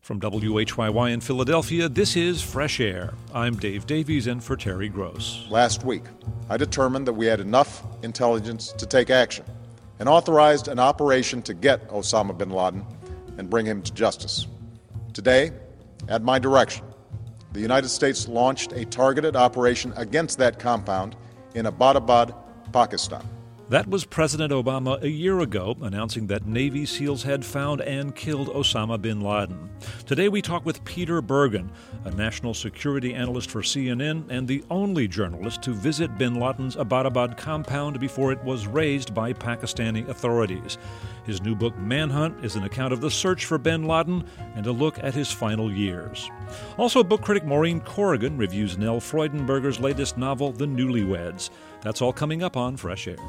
From WHYY in Philadelphia, this is Fresh Air. I'm Dave Davies in for Terry Gross. Last week, I determined that we had enough intelligence to take action and authorized an operation to get Osama bin Laden and bring him to justice. Today, at my direction, the United States launched a targeted operation against that compound in Abbottabad, Pakistan. That was President Obama a year ago, announcing that Navy SEALs had found and killed Osama bin Laden. Today we talk with Peter Bergen, a national security analyst for CNN and the only journalist to visit bin Laden's Abbottabad compound before it was razed by Pakistani authorities. His new book, Manhunt, is an account of the search for bin Laden and a look at his final years. Also, book critic Maureen Corrigan reviews Nell Freudenberger's latest novel, The Newlyweds. That's all coming up on Fresh Air.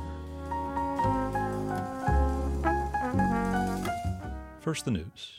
First, the news.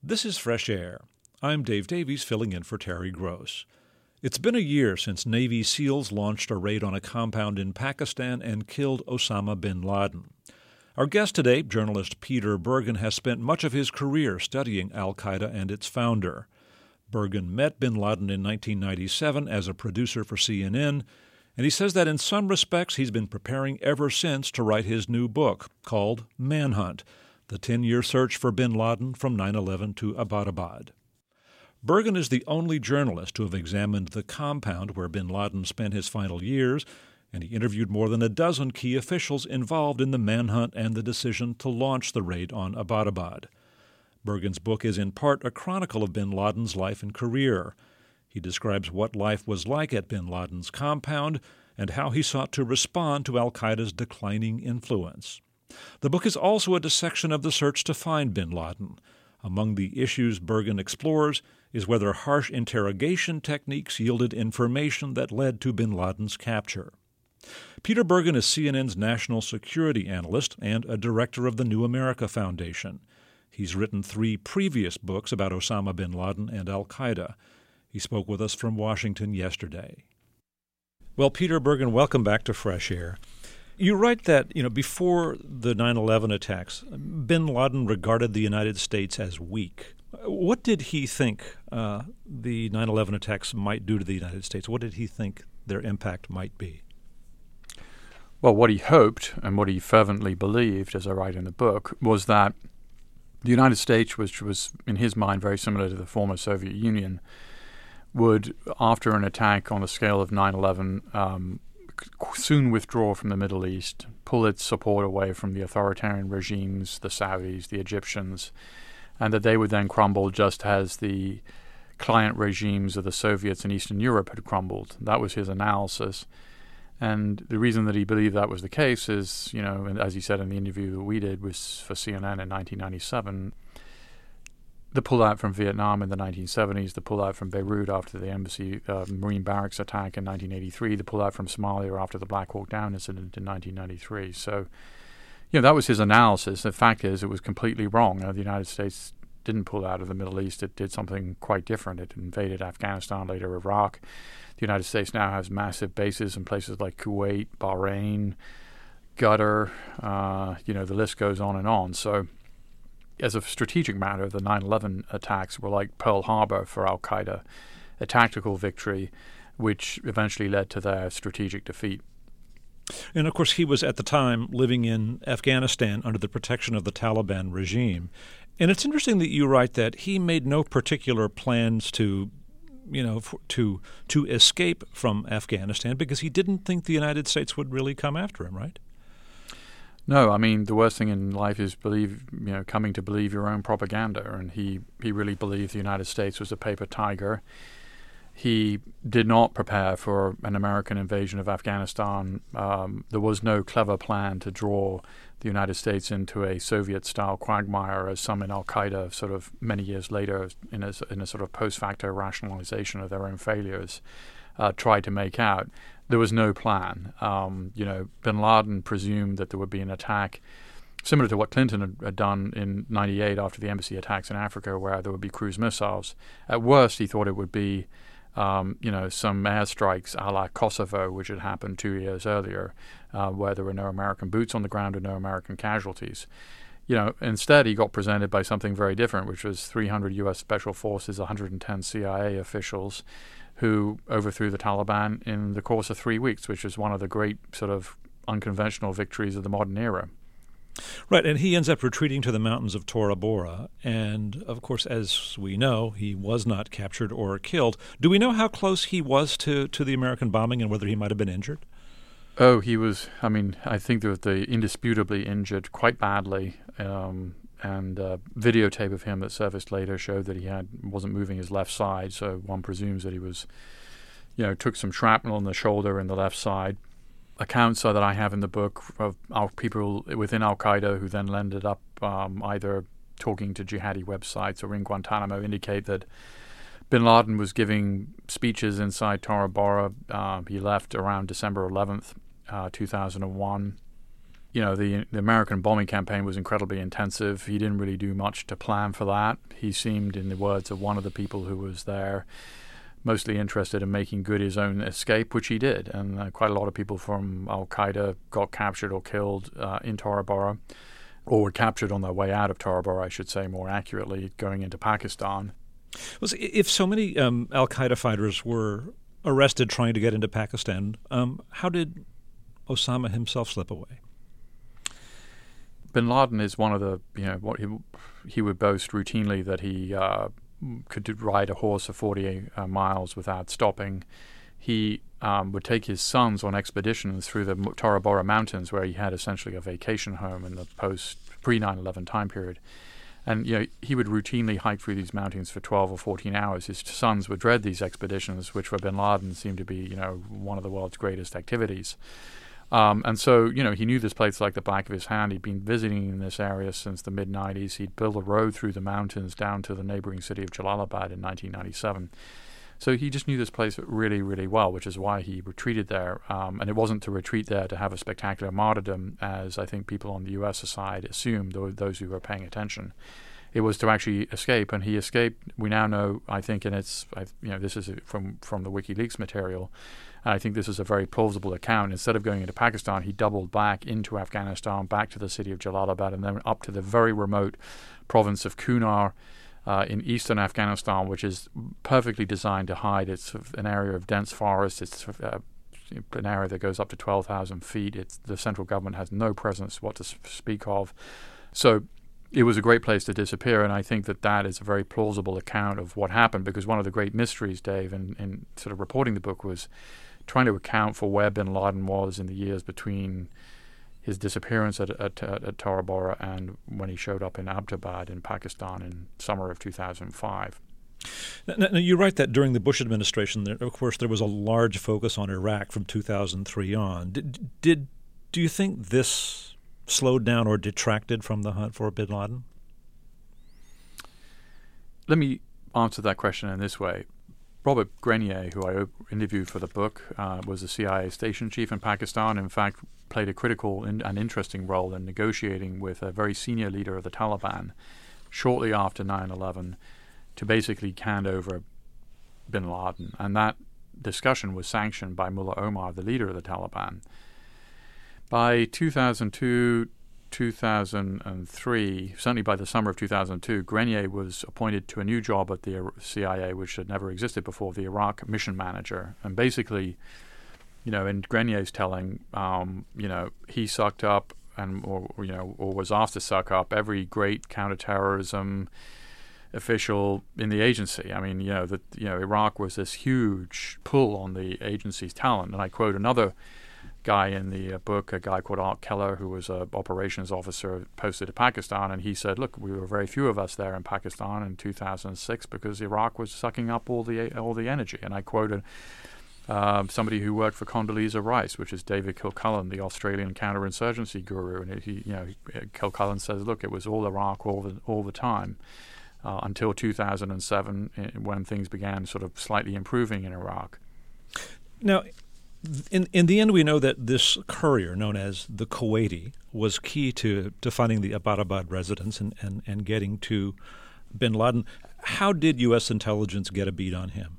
This is Fresh Air. I'm Dave Davies, filling in for Terry Gross. It's been a year since Navy SEALs launched a raid on a compound in Pakistan and killed Osama bin Laden. Our guest today, journalist Peter Bergen, has spent much of his career studying al-Qaeda and its founder. Bergen met bin Laden in 1997 as a producer for CNN, and he says that in some respects he's been preparing ever since to write his new book called Manhunt, the 10-year search for bin Laden from 9/11 to Abbottabad. Bergen is the only journalist to have examined the compound where bin Laden spent his final years, and he interviewed more than a dozen key officials involved in the manhunt and the decision to launch the raid on Abbottabad. Bergen's book is in part a chronicle of bin Laden's life and career. He describes what life was like at bin Laden's compound and how he sought to respond to al-Qaeda's declining influence. The book is also a dissection of the search to find bin Laden. Among the issues Bergen explores is whether harsh interrogation techniques yielded information that led to bin Laden's capture. Peter Bergen is CNN's national security analyst and a director of the New America Foundation. He's written 3 previous books about Osama bin Laden and al-Qaeda. He spoke with us from Washington yesterday. Well, Peter Bergen, welcome back to Fresh Air. You write that, before the 9/11 attacks, bin Laden regarded the United States as weak. What did he think the 9/11 attacks might do to the United States? What did he think their impact might be? Well, what he hoped and what he fervently believed, as I write in the book, was that the United States, which was in his mind very similar to the former Soviet Union, would, after an attack on the scale of 9/11, soon withdraw from the Middle East, pull its support away from the authoritarian regimes, the Saudis, the Egyptians, and that they would then crumble just as the client regimes of the Soviets in Eastern Europe had crumbled. That was his analysis. And the reason that he believed that was the case is, and as he said in the interview that we did was for CNN in 1997, the pullout from Vietnam in the 1970s, the pullout from Beirut after the embassy Marine barracks attack in 1983, the pullout from Somalia after the Black Hawk Down incident in 1993. So, that was his analysis. The fact is, it was completely wrong. The United States didn't pull out of the Middle East. It did something quite different. It invaded Afghanistan, later Iraq. The United States now has massive bases in places like Kuwait, Bahrain, Qatar. The list goes on and on. So, as a strategic matter, the 9/11 attacks were like Pearl Harbor for al-Qaeda, a tactical victory which eventually led to their strategic defeat. And, of course, he was at the time living in Afghanistan under the protection of the Taliban regime. And it's interesting that you write that he made no particular plans to escape from Afghanistan because he didn't think the United States would really come after him, right? No, I mean, the worst thing in life is coming to believe your own propaganda. And he really believed the United States was a paper tiger. He did not prepare for an American invasion of Afghanistan. There was no clever plan to draw the United States into a Soviet-style quagmire, as some in al-Qaeda sort of many years later, in a sort of post-facto rationalization of their own failures, tried to make out. There was no plan. Bin Laden presumed that there would be an attack similar to what Clinton had done in 98 after the embassy attacks in Africa, where there would be cruise missiles. At worst, he thought it would be some airstrikes a la Kosovo, which had happened 2 years earlier, where there were no American boots on the ground and no American casualties. Instead, he got presented by something very different, which was 300 U.S. Special Forces, 110 CIA officials who overthrew the Taliban in the course of 3 weeks, which is one of the great sort of unconventional victories of the modern era. Right, and he ends up retreating to the mountains of Tora Bora. And, of course, as we know, he was not captured or killed. Do we know how close he was to the American bombing and whether he might have been injured? Oh, he was, I think that they indisputably injured quite badly. And videotape of him that surfaced later showed that he wasn't moving his left side, so one presumes that he was, took some shrapnel in the shoulder in the left side. Accounts that I have in the book of people within al-Qaeda who then ended up either talking to jihadi websites or in Guantanamo indicate that bin Laden was giving speeches inside Tora Bora. He left around December 11th, 2001. the American bombing campaign was incredibly intensive. He didn't really do much to plan for that. He seemed, in the words of one of the people who was there, mostly interested in making good his own escape, which he did. And quite a lot of people from Al-Qaeda got captured or killed in Tora Bora, or were captured on their way out of Tora Bora, I should say more accurately, going into Pakistan. Well, if so many Al-Qaeda fighters were arrested trying to get into Pakistan, how did Osama himself slip away? Bin Laden is one of the, what he would boast routinely that he could ride a horse for 40 miles without stopping. He would take his sons on expeditions through the Tora Bora Mountains, where he had essentially a vacation home in the pre-9/11 time period. And he would routinely hike through these mountains for 12 or 14 hours. His sons would dread these expeditions, which for Bin Laden seemed to be, one of the world's greatest activities. And so, he knew this place like the back of his hand. He'd been visiting in this area since the mid-'90s. He'd built a road through the mountains down to the neighboring city of Jalalabad in 1997. So he just knew this place really, really well, which is why he retreated there. And it wasn't to retreat there to have a spectacular martyrdom, as I think people on the U.S. side assumed, those who were paying attention. It was to actually escape, and he escaped. We now know, I think, and this is from the WikiLeaks material, and I think this is a very plausible account. Instead of going into Pakistan, he doubled back into Afghanistan, back to the city of Jalalabad, and then up to the very remote province of Kunar in eastern Afghanistan, which is perfectly designed to hide. It's an area of dense forest. It's an area that goes up to 12,000 feet. The central government has no presence what to speak of. So it was a great place to disappear, and I think that is a very plausible account of what happened, because one of the great mysteries, Dave, in sort of reporting the book was trying to account for where bin Laden was in the years between his disappearance at Tora Bora and when he showed up in Abbottabad in Pakistan in summer of 2005. Now, you write that during the Bush administration, of course, there was a large focus on Iraq from 2003 on. Do you think this slowed down or detracted from the hunt for bin Laden? Let me answer that question in this way. Robert Grenier, who I interviewed for the book, was a CIA station chief in Pakistan. In fact, played a critical and interesting role in negotiating with a very senior leader of the Taliban shortly after 9/11 to basically hand over bin Laden. And that discussion was sanctioned by Mullah Omar, the leader of the Taliban. By 2002, 2003, certainly by the summer of 2002, Grenier was appointed to a new job at the CIA, which had never existed before, the Iraq mission manager. And basically, in Grenier's telling, he sucked up or was asked to suck up every great counterterrorism official in the agency. I mean, Iraq was this huge pull on the agency's talent. And I quote another guy in the book, a guy called Art Keller, who was an operations officer posted to Pakistan, and he said, look, we were very few of us there in Pakistan in 2006 because Iraq was sucking up all the energy. And I quoted somebody who worked for Condoleezza Rice, which is David Kilcullen, the Australian counterinsurgency guru, and Kilcullen says, look, it was all Iraq all the time until 2007, when things began sort of slightly improving in Iraq. Now, in the end, we know that this courier, known as the Kuwaiti, was key to finding the Abbottabad residence and getting to bin Laden. How did U.S. intelligence get a beat on him?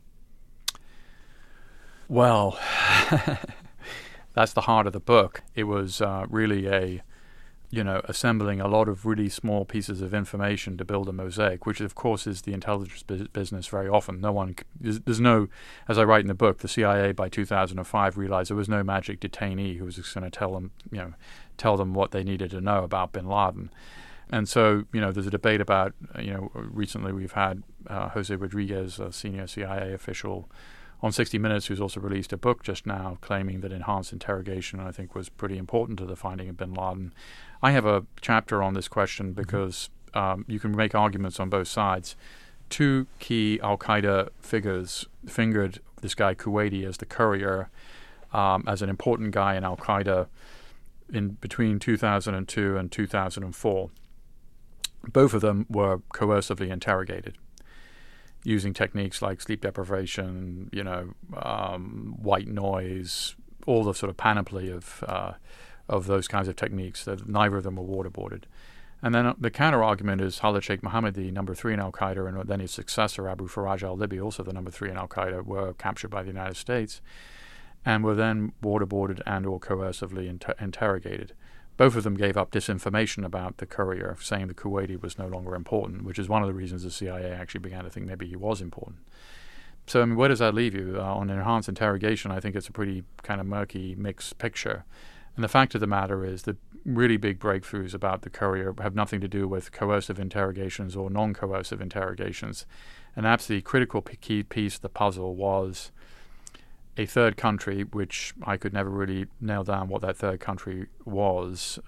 Well, that's the heart of the book. It was really assembling a lot of really small pieces of information to build a mosaic, which of course is the intelligence business very often. There's no, as I write in the book, the CIA by 2005 realized there was no magic detainee who was just going to tell them what they needed to know about bin Laden. And so, there's a debate about, recently we've had Jose Rodriguez, a senior CIA official, on 60 Minutes, who's also released a book just now claiming that enhanced interrogation, I think, was pretty important to the finding of bin Laden. I have a chapter on this question because you can make arguments on both sides. Two key al-Qaeda figures fingered this guy Kuwaiti as the courier, as an important guy in al-Qaeda in between 2002 and 2004. Both of them were coercively interrogated using techniques like sleep deprivation, white noise, all the sort of panoply of of those kinds of techniques. That neither of them were waterboarded. And then the counter-argument is Khalid Sheikh Mohammed, the number 3 in al-Qaeda, and then his successor, Abu Faraj al-Libi, also the number 3 in al-Qaeda, were captured by the United States and were then waterboarded and or coercively interrogated. Both of them gave up disinformation about the courier, saying the Kuwaiti was no longer important, which is one of the reasons the CIA actually began to think maybe he was important. So, I mean, where does that leave you? On enhanced interrogation, I think it's a pretty kind of murky, mixed picture. And the fact of the matter is that really big breakthroughs about the courier have nothing to do with coercive interrogations or non-coercive interrogations. An absolutely critical key piece of the puzzle was a third country, which I could never really nail down what that third country was,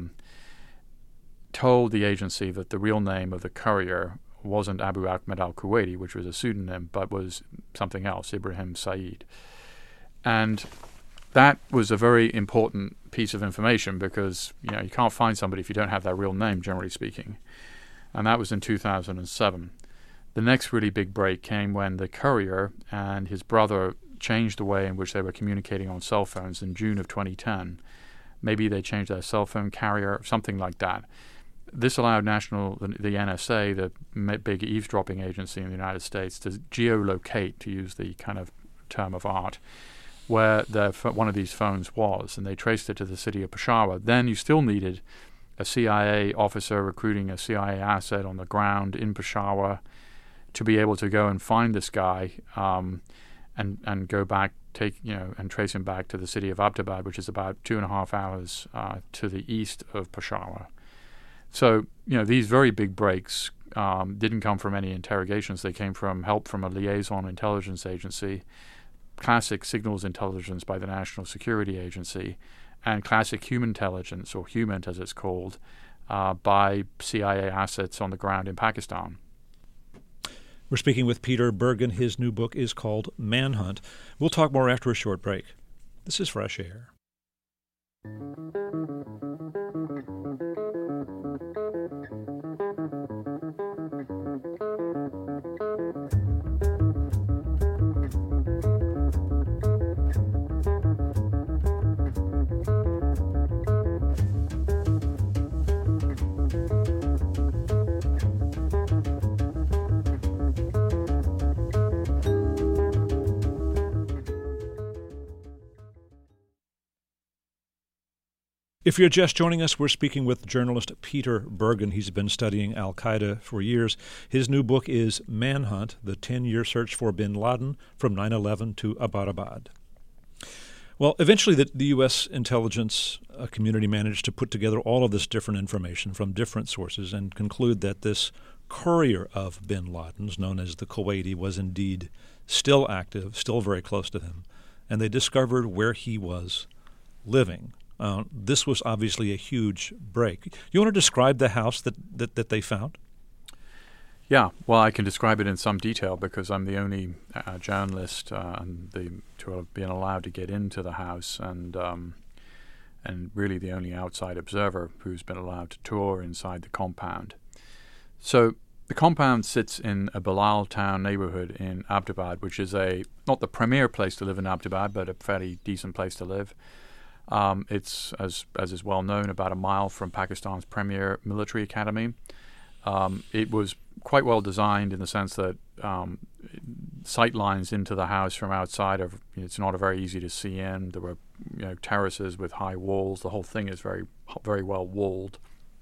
told the agency that the real name of the courier wasn't Abu Ahmed al-Kuwaiti, which was a pseudonym, but was something else, Ibrahim Said. And that was a very important piece of information because, you know, you can't find somebody if you don't have that real name, generally speaking. And that was in 2007. The next really big break came when the courier and his brother changed the way in which they were communicating on cell phones in June of 2010. Maybe they changed their cell phone carrier, something like that. This allowed the NSA, the big eavesdropping agency in the United States, to geolocate, to use the kind of term of art, where one of these phones was, and they traced it to the city of Peshawar. Then you still needed a CIA officer recruiting a CIA asset on the ground in Peshawar to be able to go and find this guy and go back, and trace him back to the city of Abbottabad, which is about 2.5 hours to the east of Peshawar. So, you know, these very big breaks didn't come from any interrogations. They came from help from a liaison intelligence agency, classic signals intelligence by the National Security Agency, and classic human intelligence, or HUMINT as it's called, by CIA assets on the ground in Pakistan. We're speaking with Peter Bergen. His new book is called Manhunt. We'll talk more after a short break. This is Fresh Air. If you're just joining us, we're speaking with journalist Peter Bergen. He's been studying al-Qaeda for years. His new book is Manhunt, the 10-year search for bin Laden from 9/11 to Abbottabad. Well, eventually the U.S. intelligence community managed to put together all of this different information from different sources and conclude that this courier of bin Laden's, known as the Kuwaiti, was indeed still active, still very close to him, and they discovered where he was living. This was obviously a huge break. You want to describe the house that they found? Yeah, well, I can describe it in some detail because I'm the only journalist to have been allowed to get into the house, and really the only outside observer who's been allowed to tour inside the compound. So the compound sits in a Bilal town neighborhood in Abbottabad, which is not the premier place to live in Abbottabad, but a fairly decent place to live. It's, as is well known, about a mile from Pakistan's premier military academy. It was quite well designed in the sense that sight lines into the house from outside it's not very easy to see in. There were terraces with high walls. The whole thing is very, very well walled.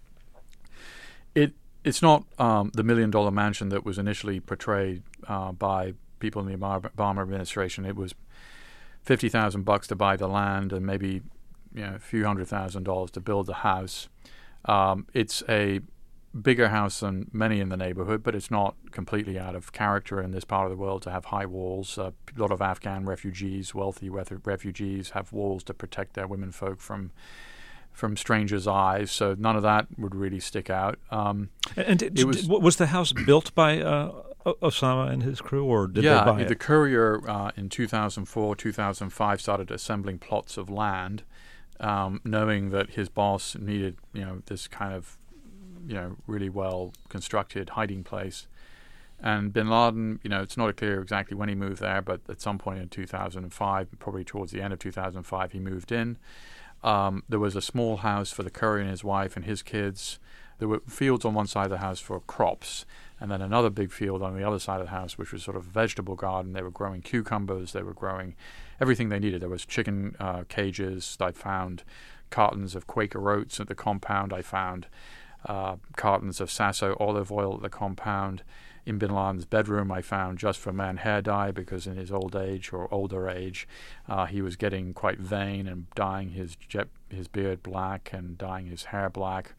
It's not the $1 million mansion that was initially portrayed by people in the Obama administration. It was $50,000 to buy the land and maybe a few $100,000 to build the house. It's a bigger house than many in the neighborhood, but it's not completely out of character in this part of the world to have high walls. A lot of Afghan refugees, wealthy refugees, have walls to protect their womenfolk from strangers' eyes. So none of that would really stick out. Was the house built by Osama and his crew, or did they buy it? The courier in 2004, 2005 started assembling plots of land, knowing that his boss needed, this kind of, really well constructed hiding place. And bin Laden, it's not clear exactly when he moved there, but at some point in 2005, probably towards the end of 2005, he moved in. There was a small house for the courier and his wife and his kids. There were fields on one side of the house for crops, and then another big field on the other side of the house, which was sort of a vegetable garden. They were growing cucumbers. They were growing everything they needed. There was chicken cages. I found cartons of Quaker oats at the compound. I found cartons of Sasso olive oil at the compound. In bin Laden's bedroom, I found Just for Men hair dye, because in his old age or older age, he was getting quite vain and dyeing his beard black and dyeing his hair black.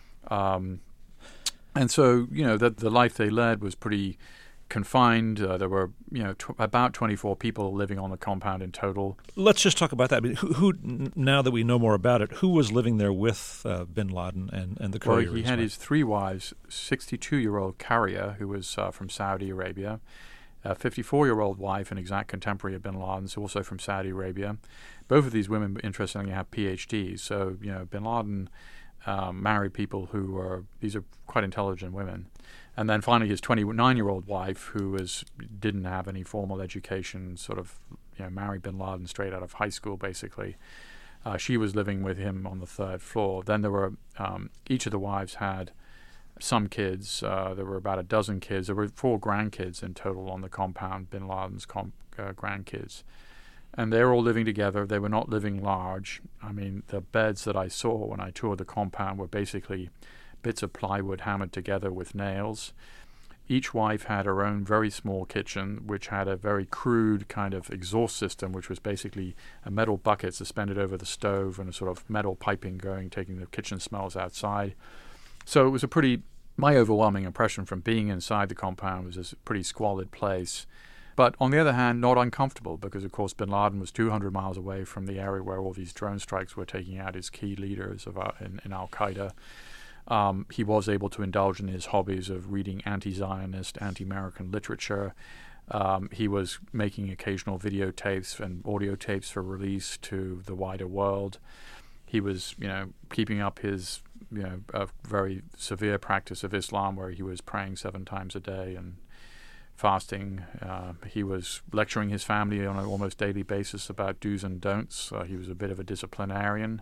And so, the life they led was pretty confined. There were, about 24 people living on the compound in total. Let's just talk about that. I mean, who now that we know more about it, who was living there with bin Laden and the courier? Well, he had his 3 wives, 62-year-old Carrier, who was from Saudi Arabia, a 54-year-old wife, an exact contemporary of bin Laden's, also from Saudi Arabia. Both of these women, interestingly, have PhDs. So, bin Laden married people these are quite intelligent women. And then finally his 29-year-old wife, who didn't have any formal education, sort of married bin Laden straight out of high school, basically. She was living with him on the 3rd floor. Then there were, each of the wives had some kids. There were about a dozen kids. There were 4 grandkids in total on the compound, bin Laden's grandkids. And they were all living together. They were not living large. I mean, the beds that I saw when I toured the compound were basically bits of plywood hammered together with nails. Each wife had her own very small kitchen, which had a very crude kind of exhaust system, which was basically a metal bucket suspended over the stove and a sort of metal piping going, taking the kitchen smells outside. So it was my overwhelming impression from being inside the compound was this pretty squalid place. But on the other hand, not uncomfortable, because, of course, bin Laden was 200 miles away from the area where all these drone strikes were taking out his key leaders in al-Qaeda. He was able to indulge in his hobbies of reading anti-Zionist, anti-American literature. He was making occasional videotapes and audio tapes for release to the wider world. He was, keeping up his, a very severe practice of Islam, where he was praying 7 times a day and fasting. He was lecturing his family on an almost daily basis about do's and don'ts. He was a bit of a disciplinarian.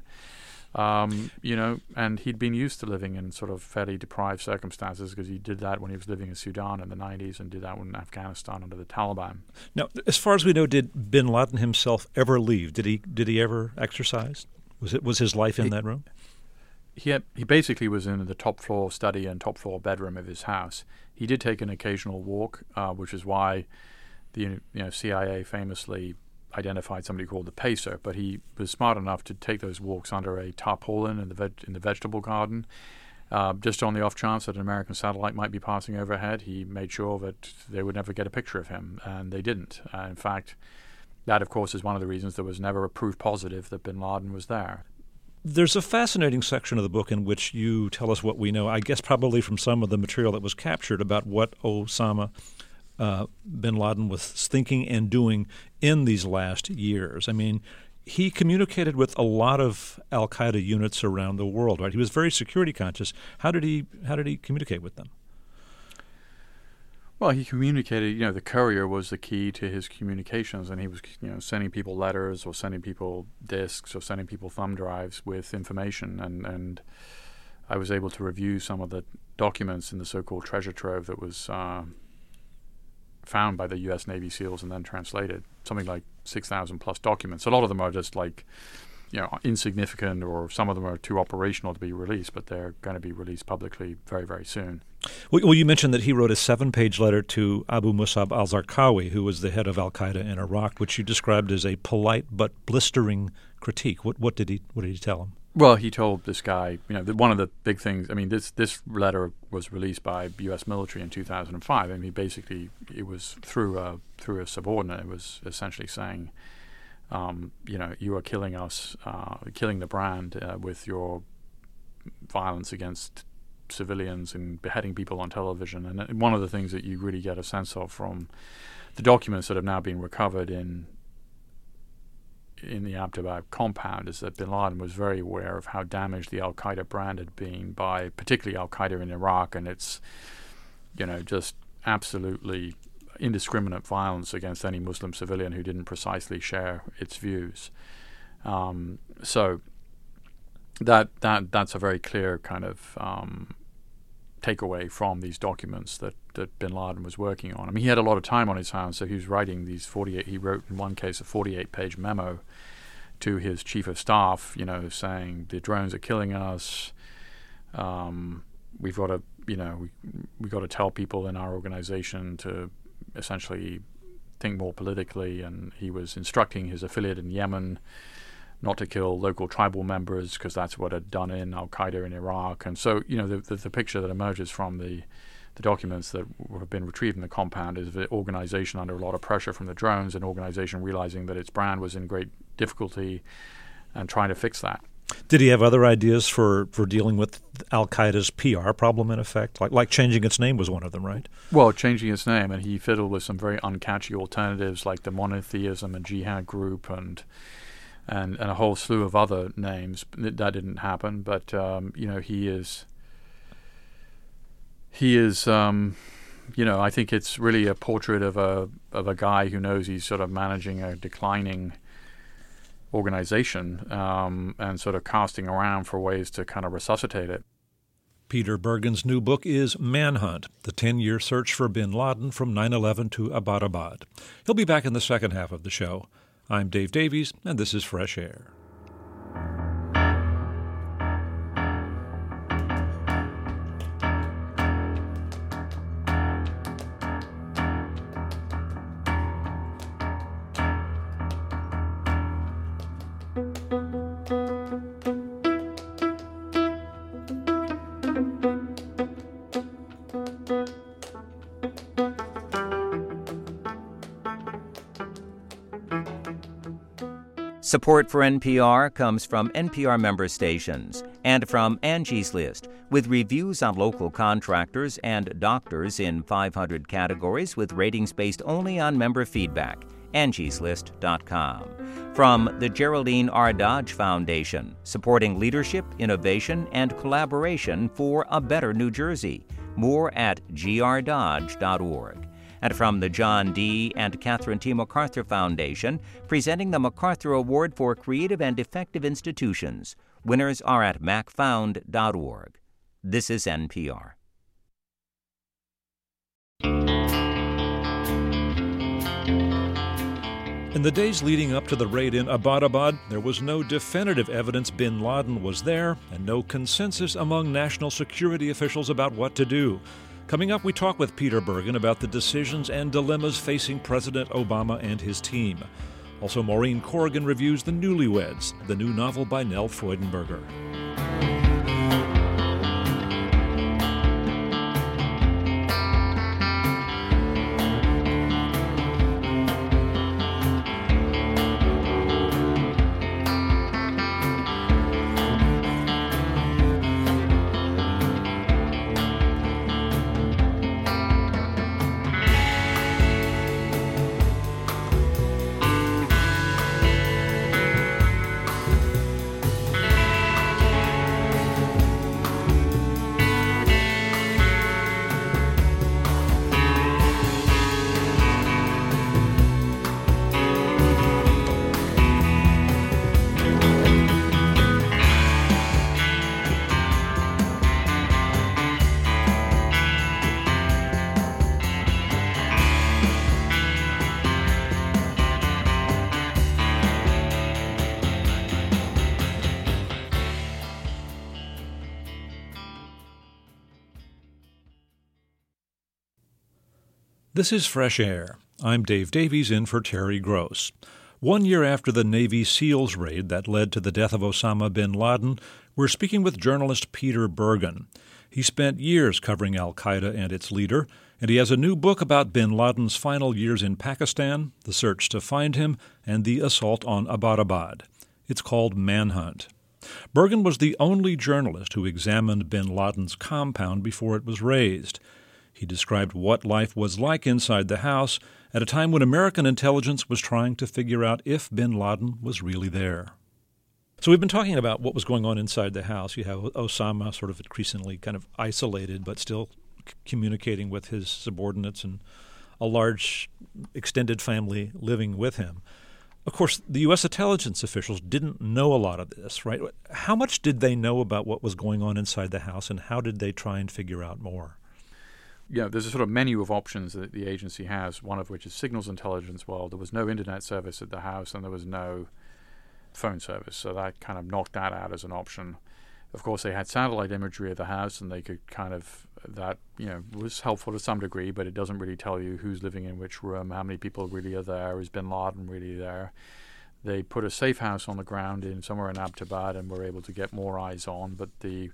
And he'd been used to living in sort of fairly deprived circumstances, because he did that when he was living in Sudan in the 90s and did that in Afghanistan under the Taliban. Now, as far as we know, did bin Laden himself ever leave? Did he ever exercise? Was his life in that room? He basically was in the top floor study and top floor bedroom of his house. He did take an occasional walk, which is why the CIA famously identified somebody called the Pacer. But he was smart enough to take those walks under a tarpaulin in the vegetable garden, just on the off chance that an American satellite might be passing overhead. He made sure that they would never get a picture of him, and they didn't. In fact, that, of course, is one of the reasons there was never a proof positive that bin Laden was there. There's a fascinating section of the book in which you tell us what we know, I guess probably from some of the material that was captured, about what Osama bin Laden was thinking and doing in these last years. I mean, he communicated with a lot of al-Qaeda units around the world, right? He was very security conscious. How did he communicate with them? Well, he communicated, the courier was the key to his communications, and he was, sending people letters or sending people discs or sending people thumb drives with information. And I was able to review some of the documents in the so-called treasure trove that was found by the U.S. Navy SEALs and then translated, something like 6,000 plus documents. A lot of them are just insignificant, or some of them are too operational to be released, but they're going to be released publicly very, very soon. Well, you mentioned that he wrote a 7-page letter to Abu Musab al-Zarqawi, who was the head of al-Qaeda in Iraq, which you described as a polite but blistering critique. What did he tell him? Well, he told this guy, one of the big things. I mean, this letter was released by U.S. military in 2005. I mean, basically, it was through a subordinate. It was essentially saying, you are killing us, killing the brand with your violence against civilians and beheading people on television. And one of the things that you really get a sense of from the documents that have now been recovered in the Abbottabad compound is that bin Laden was very aware of how damaged the al-Qaeda brand had been by particularly al-Qaeda in Iraq, and its just absolutely indiscriminate violence against any Muslim civilian who didn't precisely share its views. So that's a very clear kind of takeaway from these documents that bin Laden was working on. I mean, he had a lot of time on his hands, so he was writing these 48. He wrote in one case a 48-page memo to his chief of staff, saying the drones are killing us. We've got to, we've got to tell people in our organization to essentially think more politically. And he was instructing his affiliate in Yemen not to kill local tribal members because that's what had done in Al-Qaeda in Iraq. And so, the picture that emerges from the documents that have been retrieved in the compound is the organization under a lot of pressure from the drones, an organization realizing that its brand was in great difficulty and trying to fix that. Did he have other ideas for dealing with Al-Qaeda's PR problem, in effect? Like changing its name was one of them, right? Well, changing its name, and he fiddled with some very uncatchy alternatives like the Monotheism and Jihad Group and a whole slew of other names. That didn't happen, but he is I think it's really a portrait of a guy who knows he's sort of managing a declining organization and sort of casting around for ways to kind of resuscitate it. Peter Bergen's new book is Manhunt, the 10-year search for bin Laden from 9/11 to Abbottabad. He'll be back in the second half of the show. I'm Dave Davies, and this is Fresh Air. Support for NPR comes from NPR member stations and from Angie's List, with reviews on local contractors and doctors in 500 categories with ratings based only on member feedback. Angie'sList.com. From the Geraldine R. Dodge Foundation, supporting leadership, innovation, and collaboration for a better New Jersey. More at grdodge.org. And from the John D. and Catherine T. MacArthur Foundation, presenting the MacArthur Award for Creative and Effective Institutions. Winners are at macfound.org. This is NPR. In the days leading up to the raid in Abbottabad, there was no definitive evidence bin Laden was there and no consensus among national security officials about what to do. Coming up, we talk with Peter Bergen about the decisions and dilemmas facing President Obama and his team. Also, Maureen Corrigan reviews The Newlyweds, the new novel by Nell Freudenberger. This is Fresh Air. I'm Dave Davies in for Terry Gross. 1 year after the Navy SEALs raid that led to the death of Osama bin Laden, we're speaking with journalist Peter Bergen. He spent years covering al-Qaeda and its leader, and he has a new book about bin Laden's final years in Pakistan, the search to find him, and the assault on Abbottabad. It's called Manhunt. Bergen was the only journalist who examined bin Laden's compound before it was razed. He described what life was like inside the house at a time when American intelligence was trying to figure out if bin Laden was really there. So we've been talking about what was going on inside the house. You have Osama sort of increasingly kind of isolated, but still communicating with his subordinates and a large extended family living with him. Of course, the U.S. intelligence officials didn't know a lot of this, right? How much did they know about what was going on inside the house, and how did they try and figure out more? Yeah, there's a sort of menu of options that the agency has, one of which is signals intelligence. Well, there was no internet service at the house, and there was no phone service, so that kind of knocked that out as an option. Of course, they had satellite imagery of the house, and they could that was helpful to some degree, but it doesn't really tell you who's living in which room, how many people really are there, is bin Laden really there. They put a safe house on the ground somewhere in Abbottabad and were able to get more eyes on, but the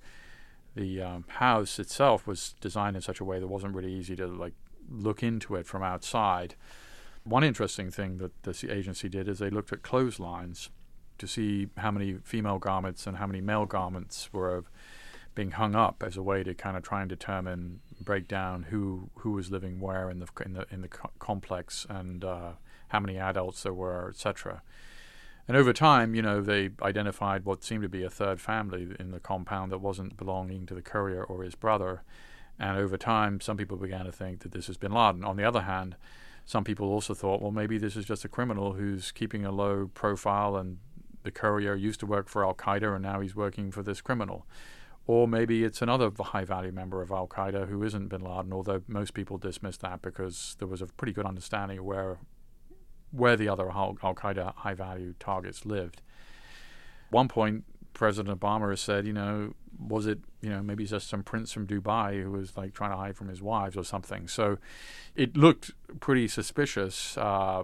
house itself was designed in such a way that it wasn't really easy to look into it from outside. One interesting thing that the agency did is they looked at clotheslines to see how many female garments and how many male garments were being hung up as a way to kind of try and break down who was living where in the complex, and how many adults there were, etc. And over time, they identified what seemed to be a third family in the compound that wasn't belonging to the courier or his brother. And over time, some people began to think that this is bin Laden. On the other hand, some people also thought, well, maybe this is just a criminal who's keeping a low profile, and the courier used to work for Al-Qaeda and now he's working for this criminal. Or maybe it's another high-value member of Al-Qaeda who isn't bin Laden, although most people dismiss that because there was a pretty good understanding of where the other Al-Qaeda high-value targets lived. At one point, President Obama has said, was it, maybe just some prince from Dubai who was trying to hide from his wives or something. So it looked pretty suspicious,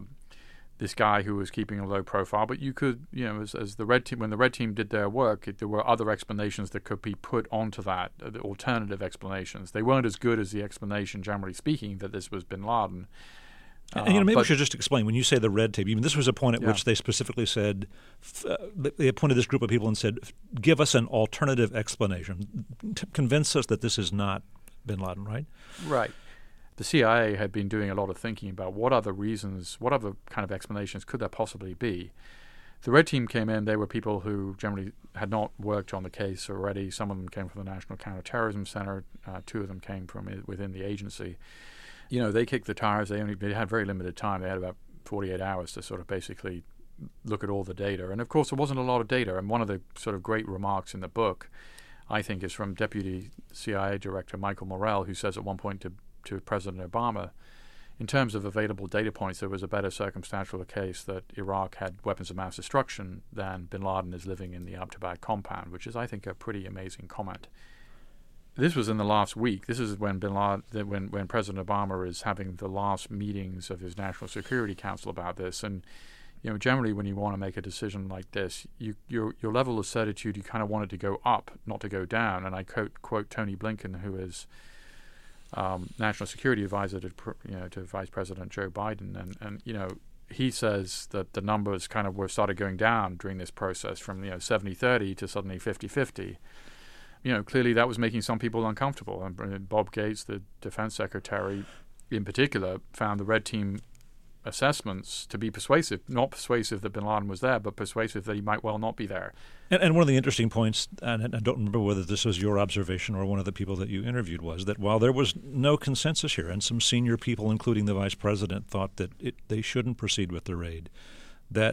this guy who was keeping a low profile. But you could, as the Red Team, when the Red Team did their work, there were other explanations that could be put onto that, the alternative explanations. They weren't as good as the explanation, generally speaking, that this was bin Laden. And maybe we should just explain, when you say the Red Team, this was a point at which they specifically said, they appointed this group of people and said, give us an alternative explanation. Convince us that this is not bin Laden, right? Right. The CIA had been doing a lot of thinking about what other reasons, what other kind of explanations could there possibly be. The Red Team came in. They were people who generally had not worked on the case already. Some of them came from the National Counterterrorism Center. Two of them came from within the agency. They kicked the tires. They had very limited time. They had about 48 hours to sort of basically look at all the data. And of course, there wasn't a lot of data. And one of the sort of great remarks in the book, I think, is from Deputy CIA Director Michael Morrell, who says at one point to President Obama, in terms of available data points, there was a better circumstantial case that Iraq had weapons of mass destruction than bin Laden is living in the Abbottabad compound, which is, I think, a pretty amazing comment. This was in the last week. This is when when President Obama is having the last meetings of his National Security Council about this. And generally, when you want to make a decision like this, your level of certitude, you kind of want it to go up, not to go down. And I quote Tony Blinken, who is National Security Advisor to Vice President Joe Biden, and he says that the numbers kind of started going down during this process from 70-30 to suddenly 50-50. Clearly that was making some people uncomfortable. And Bob Gates, the defense secretary in particular, found the Red Team assessments to be persuasive. Not persuasive that bin Laden was there, but persuasive that he might well not be there. And one of the interesting points, and I don't remember whether this was your observation or one of the people that you interviewed, was that while there was no consensus here, and some senior people, including the vice president, thought that they shouldn't proceed with the raid, that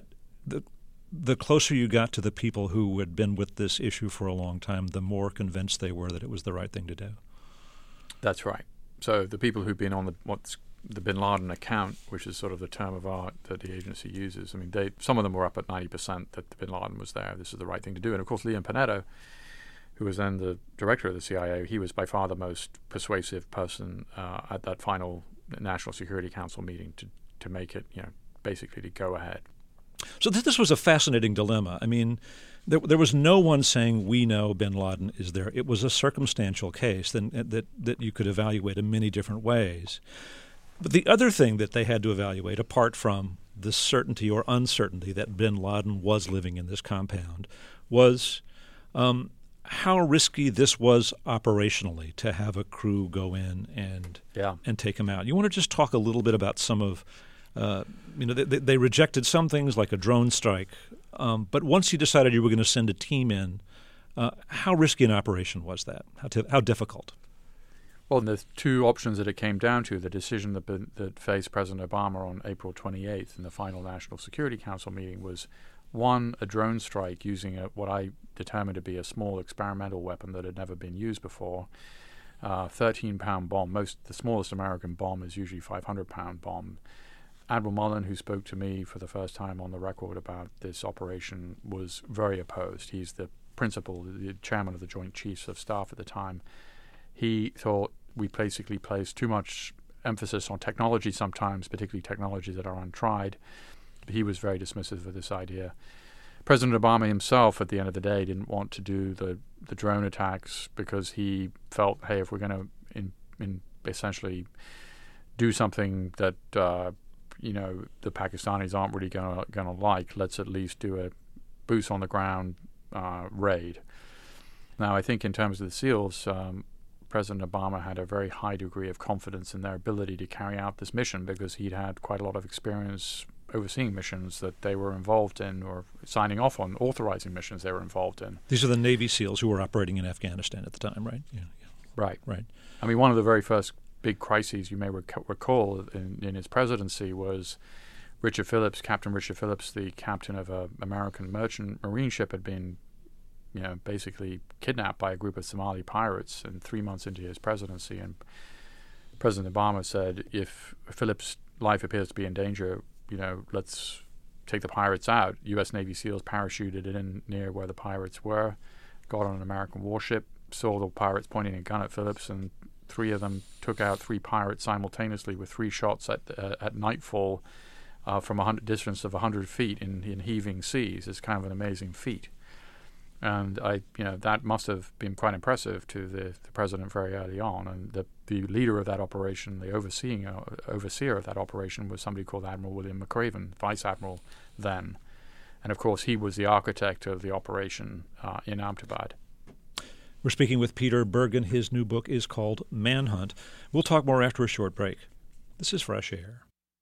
the closer you got to the people who had been with this issue for a long time, the more convinced they were that it was the right thing to do. That's right. So the people who've been on the bin Laden account, which is sort of the term of art that the agency uses, some of them were up at 90% that bin Laden was there. This is the right thing to do. And of course, Leon Panetta, who was then the director of the CIA, he was by far the most persuasive person at that final National Security Council meeting to make it, basically to go ahead. So this was a fascinating dilemma. There was no one saying, we know bin Laden is there. It was a circumstantial case that you could evaluate in many different ways. But the other thing that they had to evaluate, apart from the certainty or uncertainty that bin Laden was living in this compound, was how risky this was operationally to have a crew go in and take him out. You want to just talk a little bit about some of they rejected some things like a drone strike, but once you decided you were going to send a team in, how risky an operation was that? How difficult? Well, there's two options that it came down to. The decision that faced President Obama on April 28th in the final National Security Council meeting was, one, a drone strike using what I determined to be a small experimental weapon that had never been used before, 13-pound bomb. The smallest American bomb is usually 500-pound bomb. Admiral Mullen, who spoke to me for the first time on the record about this operation, was very opposed. He's the chairman of the Joint Chiefs of Staff at the time. He thought we basically placed too much emphasis on technology sometimes, particularly technologies that are untried. He was very dismissive of this idea. President Obama himself, at the end of the day, didn't want to do the drone attacks because he felt, hey, if we're going to essentially do something that the Pakistanis aren't really going to like, let's at least do a boots on the ground raid. Now, I think in terms of the SEALs, President Obama had a very high degree of confidence in their ability to carry out this mission because he'd had quite a lot of experience overseeing missions that they were involved in, or signing off on authorizing missions they were involved in. These are the Navy SEALs who were operating in Afghanistan at the time, right? Yeah. Right. I mean, one of the very first big crises you may recall in his presidency was Richard Phillips, Captain Richard Phillips, the captain of an American merchant marine ship, had been basically kidnapped by a group of Somali pirates, and 3 months into his presidency, and President Obama said, if Phillips' life appears to be in danger, let's take the pirates out. U.S. Navy SEALs parachuted in near where the pirates were, got on an American warship, saw the pirates pointing a gun at Phillips, and 3 of them took out 3 pirates simultaneously with 3 shots at nightfall from a distance of 100 feet in heaving seas. It's kind of an amazing feat. And that must have been quite impressive to the president very early on. And the leader of that operation, the overseer of that operation, was somebody called Admiral William McRaven, Vice Admiral then. And of course, he was the architect of the operation in Abbottabad. We're speaking with Peter Bergen. His new book is called Manhunt. We'll talk more after a short break. This is Fresh Air.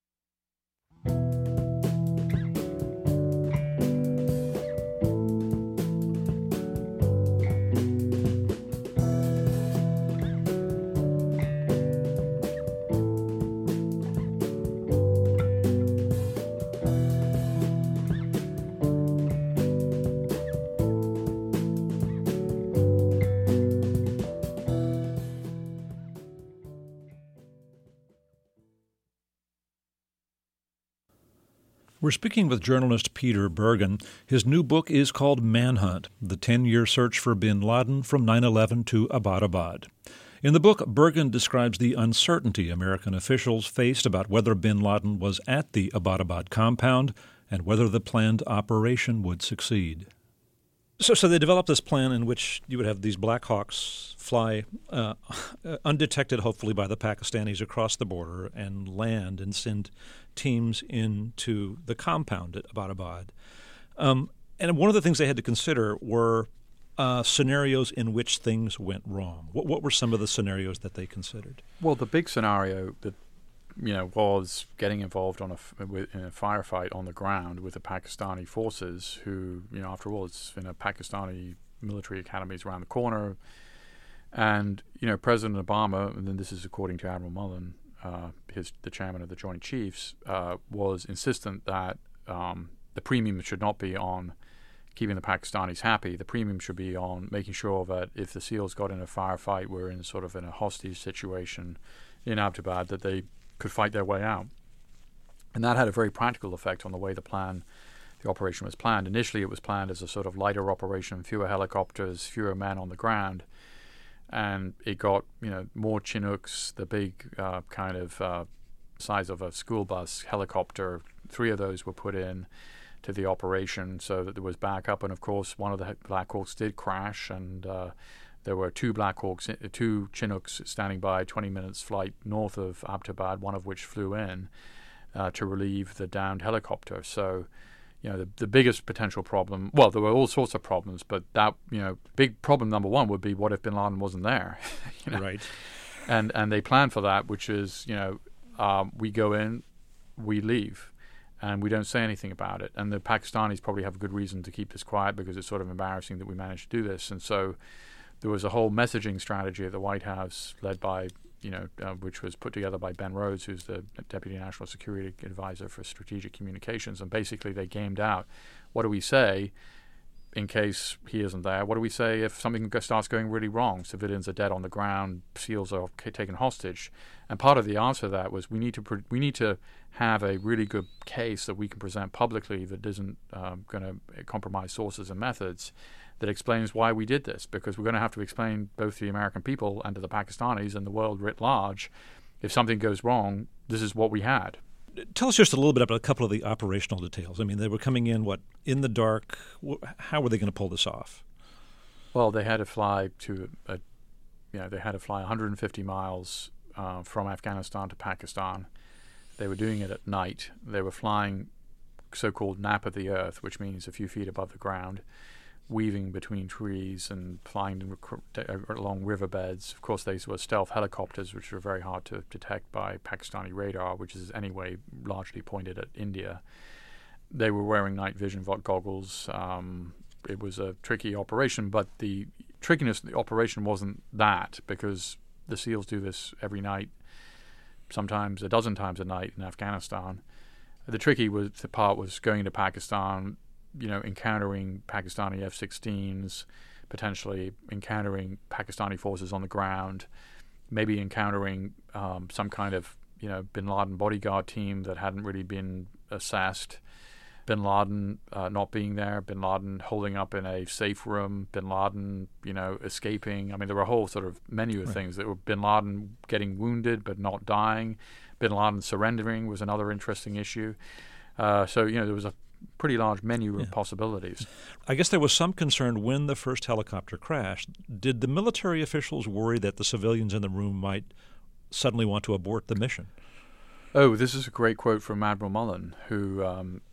We're speaking with journalist Peter Bergen. His new book is called Manhunt, the 10-year search for bin Laden from 9/11 to Abbottabad. In the book, Bergen describes the uncertainty American officials faced about whether bin Laden was at the Abbottabad compound and whether the planned operation would succeed. So they developed this plan in which you would have these Black Hawks fly undetected, hopefully, by the Pakistanis across the border and land and send teams into the compound at Abbottabad. And one of the things they had to consider were scenarios in which things went wrong. What were some of the scenarios that they considered? Well, the big scenario that was getting involved in a firefight on the ground with the Pakistani forces, who, after all, it's in a Pakistani military academies around the corner. And, President Obama, and then this is according to Admiral Mullen, the chairman of the Joint Chiefs, was insistent that the premium should not be on keeping the Pakistanis happy. The premium should be on making sure that if the SEALs got in a firefight, were in sort of in a hostage situation in Abbottabad, that they could fight their way out. And that had a very practical effect on the way the operation was planned. Initially, it was planned as a sort of lighter operation, fewer helicopters, fewer men on the ground. And it got, more Chinooks, the big size of a school bus helicopter. 3 of those were put in to the operation so that there was backup. And of course, one of the Black Hawks did crash, and there were 2 Chinooks standing by 20 minutes flight north of Abbottabad, one of which flew in to relieve the downed helicopter. So, the biggest potential problem, well, there were all sorts of problems, but that, big problem number one would be, what if bin Laden wasn't there? Right. And they planned for that, which is, we go in, we leave, and we don't say anything about it. And the Pakistanis probably have a good reason to keep this quiet because it's sort of embarrassing that we managed to do this. And so there was a whole messaging strategy at the White House led by, which was put together by Ben Rhodes, who's the Deputy National Security Advisor for Strategic Communications. And basically they gamed out, what do we say in case he isn't there? What do we say if something starts going really wrong? Civilians are dead on the ground, SEALs are taken hostage. And part of the answer to that was we need to have a really good case that we can present publicly that isn't going to compromise sources and methods, that explains why we did this, because we're going to have to explain both to the American people and to the Pakistanis and the world writ large, if something goes wrong, this is what we had. Tell us just a little bit about a couple of the operational details. I mean, they were coming in, in the dark? How were they going to pull this off? Well, they had to fly 150 miles from Afghanistan to Pakistan. They were doing it at night. They were flying so-called nap of the earth, which means a few feet above the ground, weaving between trees and flying along riverbeds. Of course, these were stealth helicopters, which were very hard to detect by Pakistani radar, which is anyway largely pointed at India. They were wearing night vision goggles. It was a tricky operation, but the trickiness of the operation wasn't that, because the SEALs do this every night, sometimes a dozen times a night in Afghanistan. The tricky part was going to Pakistan, encountering Pakistani F-16s, potentially encountering Pakistani forces on the ground, maybe encountering some kind of, bin Laden bodyguard team that hadn't really been assessed, bin Laden not being there, bin Laden holding up in a safe room, bin Laden, escaping. I mean, there were a whole sort of menu of things that were bin Laden getting wounded but not dying. Bin Laden surrendering was another interesting issue. So, there was a pretty large menu of possibilities. I guess there was some concern when the first helicopter crashed. Did the military officials worry that the civilians in the room might suddenly want to abort the mission? Oh, this is a great quote from Admiral Mullen, who,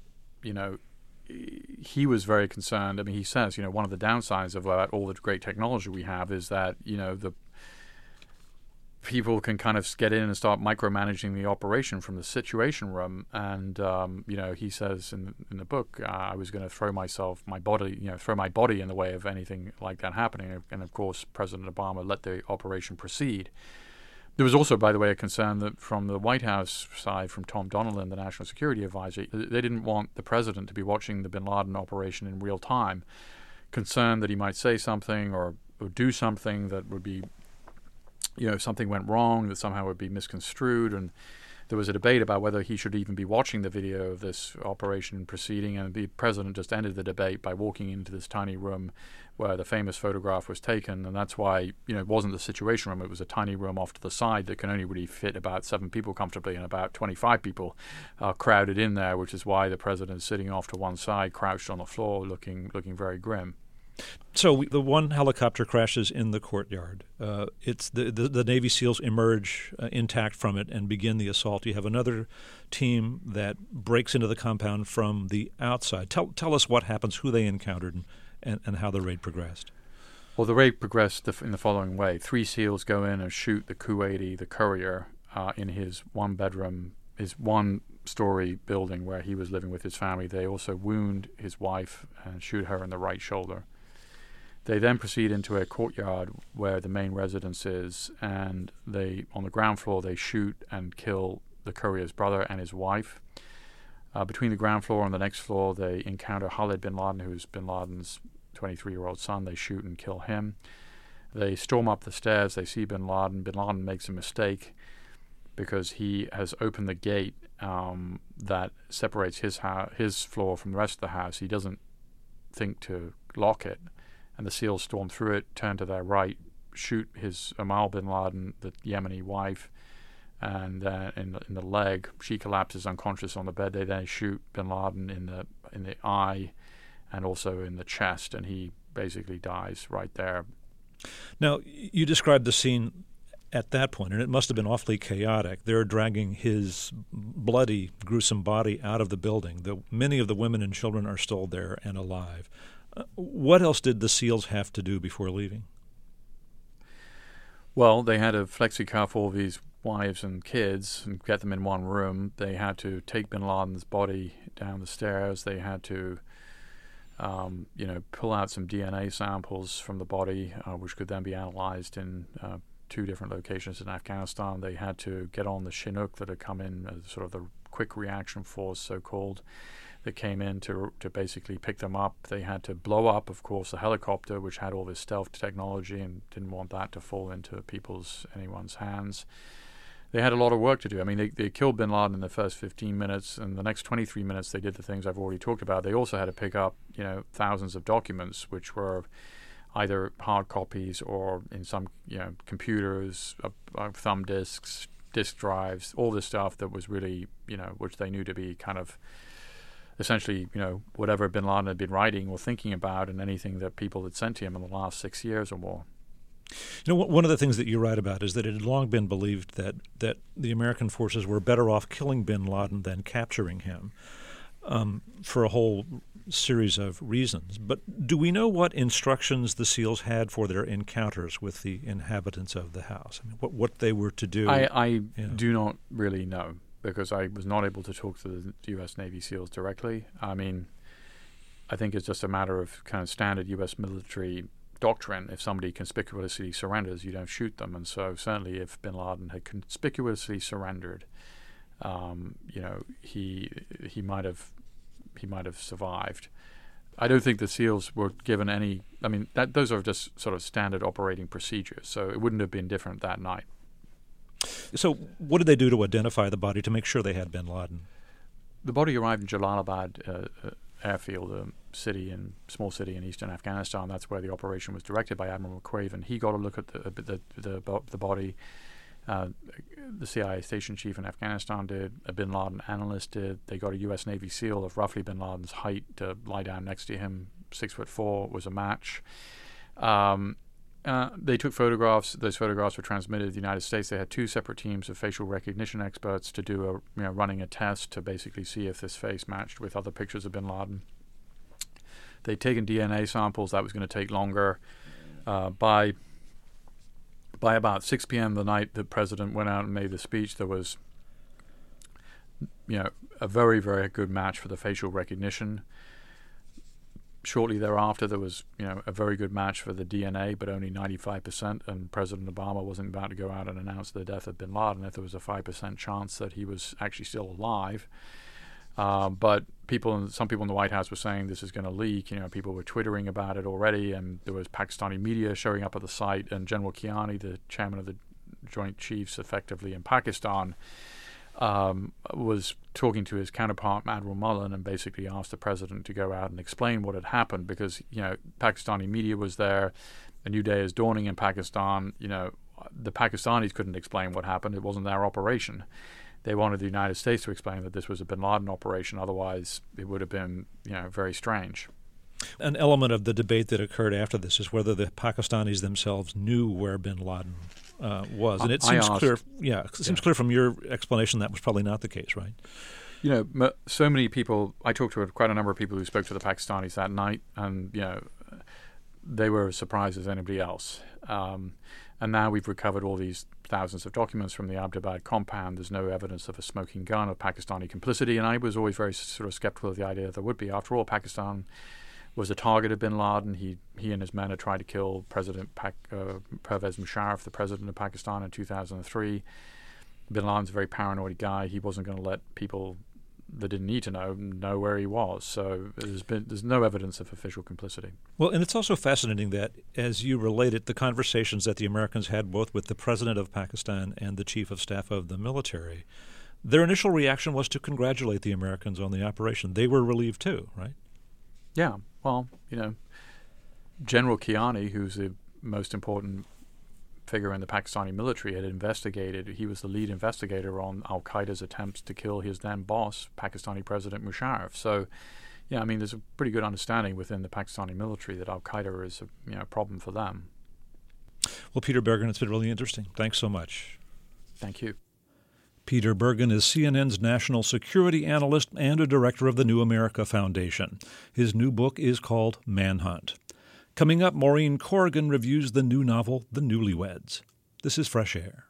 he was very concerned. I mean, he says, one of the downsides of all the great technology we have is that, the people can kind of get in and start micromanaging the operation from the Situation Room. And, he says in the book, I was going to throw my body in the way of anything like that happening. And, of course, President Obama let the operation proceed. There was also, by the way, a concern that from the White House side, from Tom Donilon, the National Security Advisor, they didn't want the president to be watching the bin Laden operation in real time, concerned that he might say something or do something that would be, if something went wrong, that somehow would be misconstrued. And there was a debate about whether he should even be watching the video of this operation proceeding, and the president just ended the debate by walking into this tiny room where the famous photograph was taken. And that's why, it wasn't the Situation Room. It was a tiny room off to the side that can only really fit about 7 people comfortably, and about 25 people crowded in there, which is why the president is sitting off to one side, crouched on the floor, looking very grim. So the one helicopter crashes in the courtyard. It's the Navy SEALs emerge intact from it and begin the assault. You have another team that breaks into the compound from the outside. Tell us what happens, who they encountered, and how the raid progressed. Well, the raid progressed in the following way. 3 SEALs go in and shoot the Kuwaiti, the courier, in his one-story building where he was living with his family. They also wound his wife and shoot her in the right shoulder. They then proceed into a courtyard where the main residence is, and on the ground floor, they shoot and kill the courier's brother and his wife. Between the ground floor and the next floor, they encounter Khalid bin Laden, who's bin Laden's 23-year-old son. They shoot and kill him. They storm up the stairs. They see bin Laden. Bin Laden makes a mistake because he has opened the gate that separates his floor from the rest of the house. He doesn't think to lock it. And the SEALs storm through it, turn to their right, shoot his Amal bin Laden, the Yemeni wife, and in the leg. She collapses unconscious on the bed. They then shoot bin Laden in the eye and also in the chest, and he basically dies right there. Now, you described the scene at that point, and it must have been awfully chaotic. They're dragging his bloody, gruesome body out of the building. Many of the women and children are still there and alive. What else did the SEALs have to do before leaving? Well, they had to flexi-cuff all these wives and kids and get them in one room. They had to take bin Laden's body down the stairs. They had to pull out some DNA samples from the body, which could then be analyzed in 2 different locations in Afghanistan. They had to get on the Chinook that had come in as sort of the quick reaction force, so-called, that came in to basically pick them up. They had to blow up, of course, the helicopter, which had all this stealth technology and didn't want that to fall into anyone's hands. They had a lot of work to do. I mean, they killed bin Laden in the first 15 minutes, and the next 23 minutes they did the things I've already talked about. They also had to pick up, thousands of documents, which were either hard copies or in some, computers, thumb disks, disk drives, all this stuff that was really, which they knew to be kind of essentially, whatever bin Laden had been writing or thinking about, and anything that people had sent to him in the last 6 years or more. One of the things that you write about is that it had long been believed that the American forces were better off killing bin Laden than capturing him, for a whole series of reasons. But do we know what instructions the SEALs had for their encounters with the inhabitants of the house? I mean, what they were to do? I do not really know, because I was not able to talk to the U.S. Navy SEALs directly. I mean, I think it's just a matter of kind of standard U.S. military doctrine. If somebody conspicuously surrenders, you don't shoot them. And so certainly if bin Laden had conspicuously surrendered, he might have survived. I don't think the SEALs were given any. I mean, those are just sort of standard operating procedures. So it wouldn't have been different that night. So what did they do to identify the body to make sure they had bin Laden? The body arrived in Jalalabad airfield, a small city in eastern Afghanistan. That's where the operation was directed by Admiral McQuave. He got a look at the body. The CIA station chief in Afghanistan did. A bin Laden analyst did. They got a U.S. Navy SEAL of roughly bin Laden's height to lie down next to him. 6'4" was a match. They took photographs. Those photographs were transmitted to the United States. They had 2 separate teams of facial recognition experts to do running a test to basically see if this face matched with other pictures of bin Laden. They'd taken DNA samples. That was going to take longer. By about 6 p.m. the night the president went out and made the speech, there was a very, very good match for the facial recognition. Shortly thereafter, there was, a very good match for the DNA, but only 95%. And President Obama wasn't about to go out and announce the death of bin Laden if there was a 5% chance that he was actually still alive. But some people in the White House were saying this is going to leak. People were twittering about it already, and there was Pakistani media showing up at the site. And General Kiani, the chairman of the Joint Chiefs, effectively in Pakistan, was talking to his counterpart, Admiral Mullen, and basically asked the president to go out and explain what had happened, because, Pakistani media was there. A new day is dawning in Pakistan. The Pakistanis couldn't explain what happened. It wasn't their operation. They wanted the United States to explain that this was a bin Laden operation. Otherwise, it would have been, very strange. An element of the debate that occurred after this is whether the Pakistanis themselves knew where bin Laden was, and it seems clear. Yeah, it seems clear from your explanation that was probably not the case, right? So many people. I talked to quite a number of people who spoke to the Pakistanis that night, and they were as surprised as anybody else. And now we've recovered all these thousands of documents from the Abbottabad compound. There's no evidence of a smoking gun, of Pakistani complicity, and I was always very sort of skeptical of the idea that there would be. After all, Pakistan was a target of bin Laden. He and his men had tried to kill President Pervez Musharraf, the president of Pakistan, in 2003. Bin Laden's a very paranoid guy. He wasn't going to let people that didn't need to know where he was. So there's no evidence of official complicity. Well, and it's also fascinating that, as you relate it, the conversations that the Americans had both with the president of Pakistan and the chief of staff of the military, their initial reaction was to congratulate the Americans on the operation. They were relieved too, right? Yeah. Well, General Kiani, who's the most important figure in the Pakistani military, had investigated. He was the lead investigator on al-Qaeda's attempts to kill his then boss, Pakistani President Musharraf. So, there's a pretty good understanding within the Pakistani military that al-Qaeda is a problem for them. Well, Peter Bergen, it's been really interesting. Thanks so much. Thank you. Peter Bergen is CNN's national security analyst and a director of the New America Foundation. His new book is called Manhunt. Coming up, Maureen Corrigan reviews the new novel, The Newlyweds. This is Fresh Air.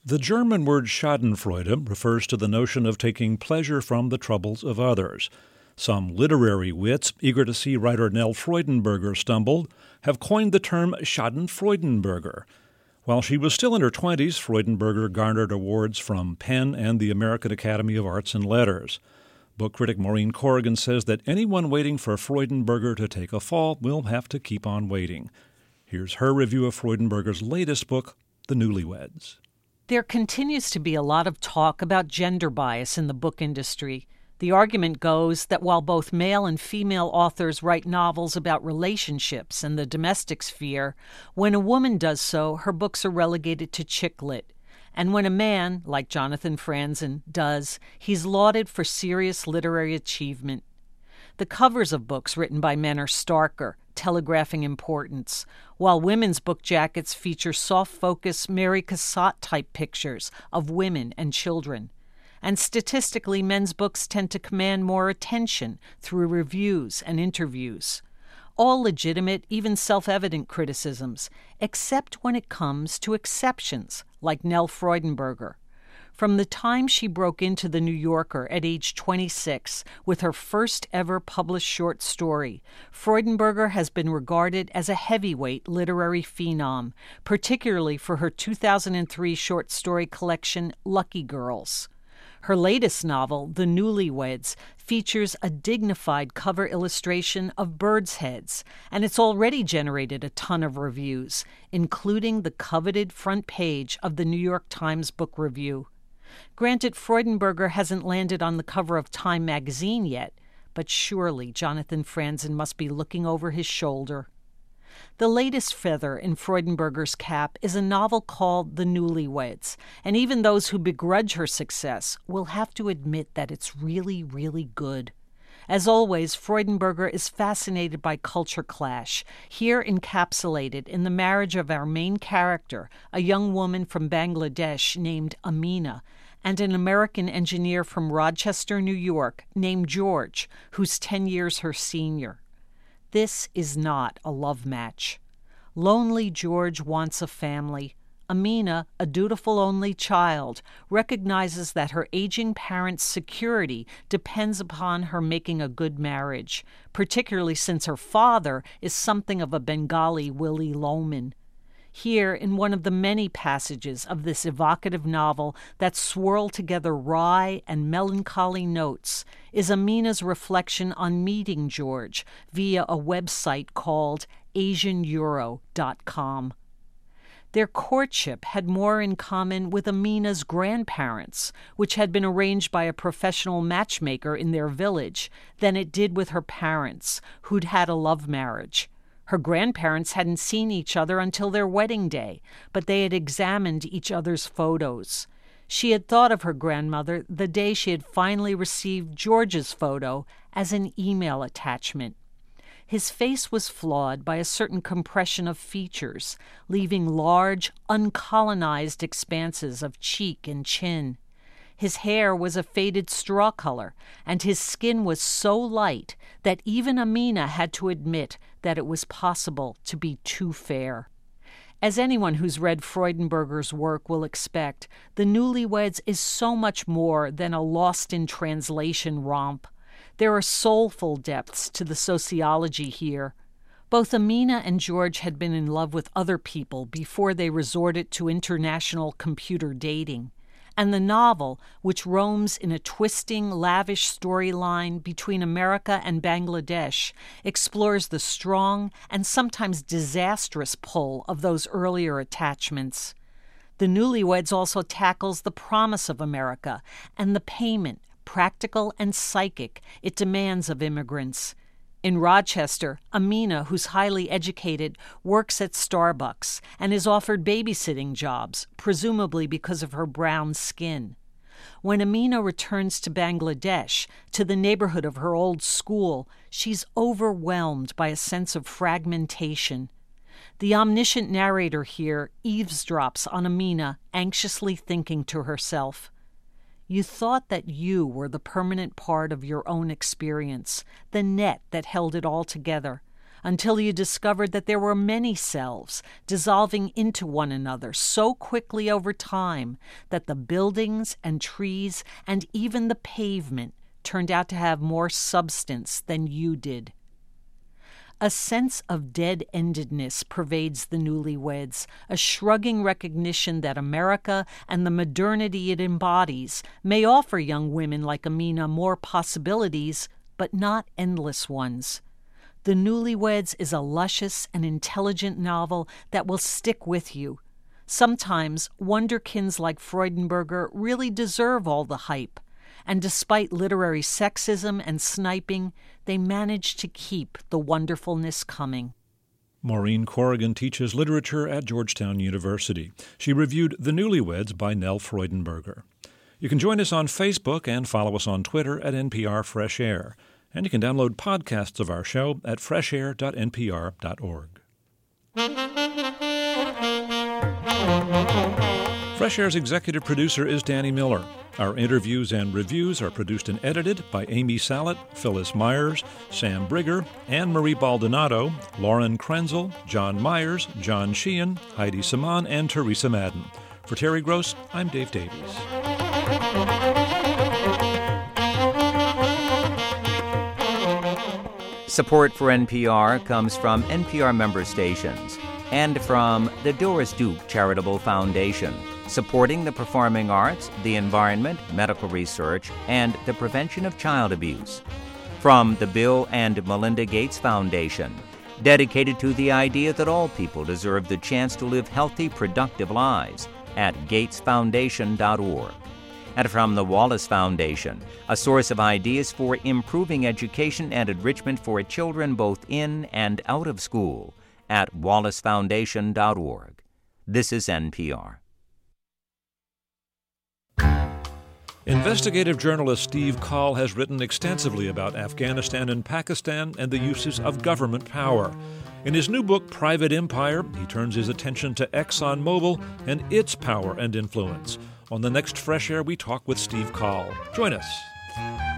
The German word Schadenfreude refers to the notion of taking pleasure from the troubles of others. Some literary wits, eager to see writer Nell Freudenberger stumble, have coined the term Schadenfreudenberger. While she was still in her 20s, Freudenberger garnered awards from Penn and the American Academy of Arts and Letters. Book critic Maureen Corrigan says that anyone waiting for Freudenberger to take a fall will have to keep on waiting. Here's her review of Freudenberger's latest book, The Newlyweds. There continues to be a lot of talk about gender bias in the book industry. The argument goes that while both male and female authors write novels about relationships and the domestic sphere, when a woman does so, her books are relegated to chick lit. And when a man, like Jonathan Franzen, does, he's lauded for serious literary achievement. The covers of books written by men are starker, telegraphing importance, while women's book jackets feature soft-focus Mary Cassatt-type pictures of women and children. And statistically, men's books tend to command more attention through reviews and interviews. All legitimate, even self-evident criticisms, except when it comes to exceptions, like Nell Freudenberger. From the time she broke into The New Yorker at age 26 with her first ever published short story, Freudenberger has been regarded as a heavyweight literary phenom, particularly for her 2003 short story collection Lucky Girls. Her latest novel, The Newlyweds, features a dignified cover illustration of birds' heads, and it's already generated a ton of reviews, including the coveted front page of the New York Times Book Review. Granted, Freudenberger hasn't landed on the cover of Time magazine yet, but surely Jonathan Franzen must be looking over his shoulder. The latest feather in Freudenberger's cap is a novel called The Newlyweds, and even those who begrudge her success will have to admit that it's really, really good. As always, Freudenberger is fascinated by culture clash, here encapsulated in the marriage of our main character, a young woman from Bangladesh named Amina, and an American engineer from Rochester, New York, named George, who's 10 years her senior. This is not a love match. Lonely George wants a family. Amina, a dutiful only child, recognizes that her aging parents' security depends upon her making a good marriage, particularly since her father is something of a Bengali Willy Loman. Here, in one of the many passages of this evocative novel that swirl together wry and melancholy notes, is Amina's reflection on meeting George via a website called AsianEuro.com. Their courtship had more in common with Amina's grandparents, which had been arranged by a professional matchmaker in their village, than it did with her parents, who'd had a love marriage. Her grandparents hadn't seen each other until their wedding day, but they had examined each other's photos. She had thought of her grandmother the day she had finally received George's photo as an email attachment. His face was flawed by a certain compression of features, leaving large, uncolonized expanses of cheek and chin. His hair was a faded straw color, and his skin was so light that even Amina had to admit that it was possible to be too fair. As anyone who's read Freudenberger's work will expect, The Newlyweds is so much more than a lost-in-translation romp. There are soulful depths to the sociology here. Both Amina and George had been in love with other people before they resorted to international computer dating. And the novel, which roams in a twisting, lavish storyline between America and Bangladesh, explores the strong and sometimes disastrous pull of those earlier attachments. The Newlyweds also tackles the promise of America and the payment, practical and psychic, it demands of immigrants. In Rochester, Amina, who's highly educated, works at Starbucks and is offered babysitting jobs, presumably because of her brown skin. When Amina returns to Bangladesh, to the neighborhood of her old school, she's overwhelmed by a sense of fragmentation. The omniscient narrator here eavesdrops on Amina, anxiously thinking to herself, "You thought that you were the permanent part of your own experience, the net that held it all together. until you discovered that there were many selves dissolving into one another so quickly over time that the buildings and trees and even the pavement turned out to have more substance than you did. A sense of dead-endedness pervades the newlyweds, a shrugging recognition that America and the modernity it embodies may offer young women like Amina more possibilities, but not endless ones. The Newlyweds is a luscious and intelligent novel that will stick with you. Sometimes wonderkins like Freudenberger really deserve all the hype, and despite literary sexism and sniping, they manage to keep the wonderfulness coming. Maureen Corrigan teaches literature at Georgetown University. She reviewed The Newlyweds by Nell Freudenberger. You can join us on Facebook and follow us on Twitter at NPR Fresh Air. And you can download podcasts of our show at freshair.npr.org. Fresh Air's executive producer is Danny Miller. Our interviews and reviews are produced and edited by Amy Sallet, Phyllis Myers, Sam Brigger, Anne-Marie Baldonado, Lauren Krenzel, John Myers, John Sheehan, Heidi Saman, and Teresa Madden. For Terry Gross, I'm Dave Davies. Support for NPR comes from NPR member stations and from the Doris Duke Charitable Foundation, supporting the performing arts, the environment, medical research, and the prevention of child abuse. From the Bill and Melinda Gates Foundation, dedicated to the idea that all people deserve the chance to live healthy, productive lives, at gatesfoundation.org. And from the Wallace Foundation, a source of ideas for improving education and enrichment for children both in and out of school, at wallacefoundation.org. This is NPR. Investigative journalist Steve Coll has written extensively about Afghanistan and Pakistan and the uses of government power. In his new book, Private Empire, he turns his attention to ExxonMobil and its power and influence. On the next Fresh Air, we talk with Steve Coll. Join us.